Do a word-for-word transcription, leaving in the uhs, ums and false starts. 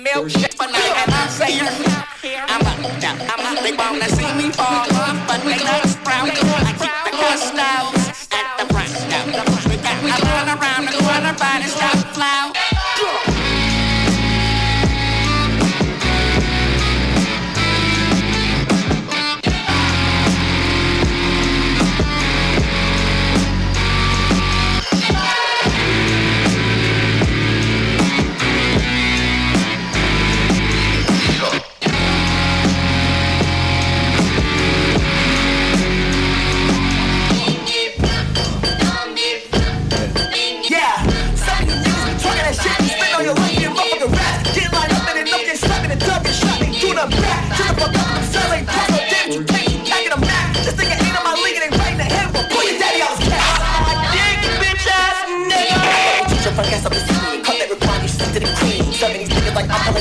milkshake, but now and I say I'm up, I'm up, they wanna see me fall.